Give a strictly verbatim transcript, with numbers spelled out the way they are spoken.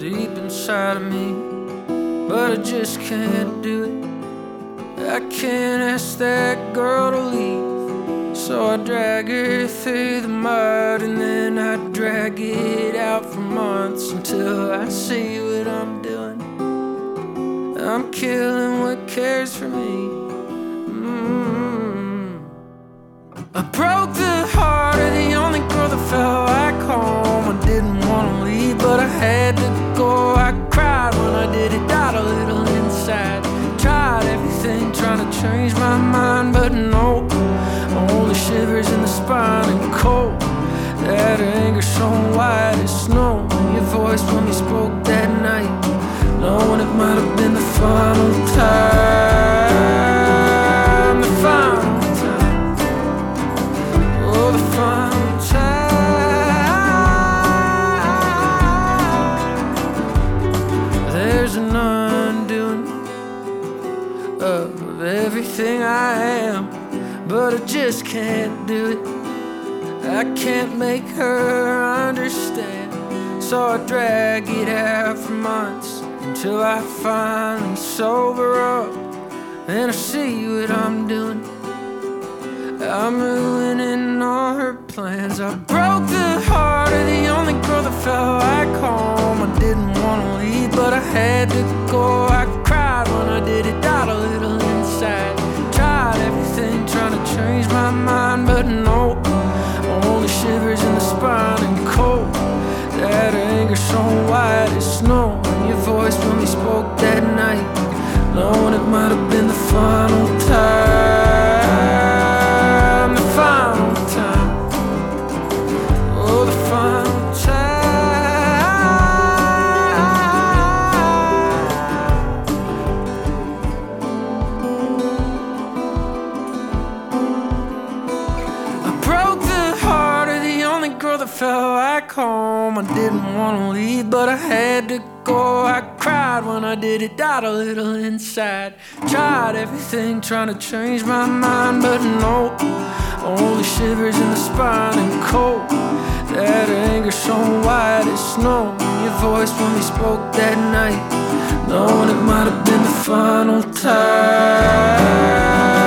deep inside of me, but I just can't do it. I can't ask that girl to leave, so I drag her through the mud, and then I drag it out for months until I see what I'm doing. I'm killing what cares for me. mm. I broke the heart of the only girl that felt like home. I didn't want to leave, but I had to go. I cried when I did it, died a little inside. Tried everything, trying to change my mind, but no, only shivers in the spine and cold. That anger so white as snow. Your voice when you spoke that night, knowing it might have been the final time. The final time. Oh, the final time. There's an undoing of everything I am, but I just can't do it. I can't make her understand, so I drag it out for months until I finally sober up and I see what I'm doing. I'm ruining all her plans. I broke the heart of the only girl that felt like home. I didn't want to leave, but I had to go. I cried when I did it, died a little inside. Tried everything, trying to change my mind, but no, only shivers in the spine and cold. That anger so white as snow. And your voice when we spoke that night, knowing it might have been the final time. The final time. Oh, the final that felt like home. I didn't want to leave, but I had to go. I cried when I did it, died a little inside. Tried everything, trying to change my mind, but no, only shivers in the spine and cold. That anger so white as snow. Your voice when we spoke that night, knowing it might have been the final time.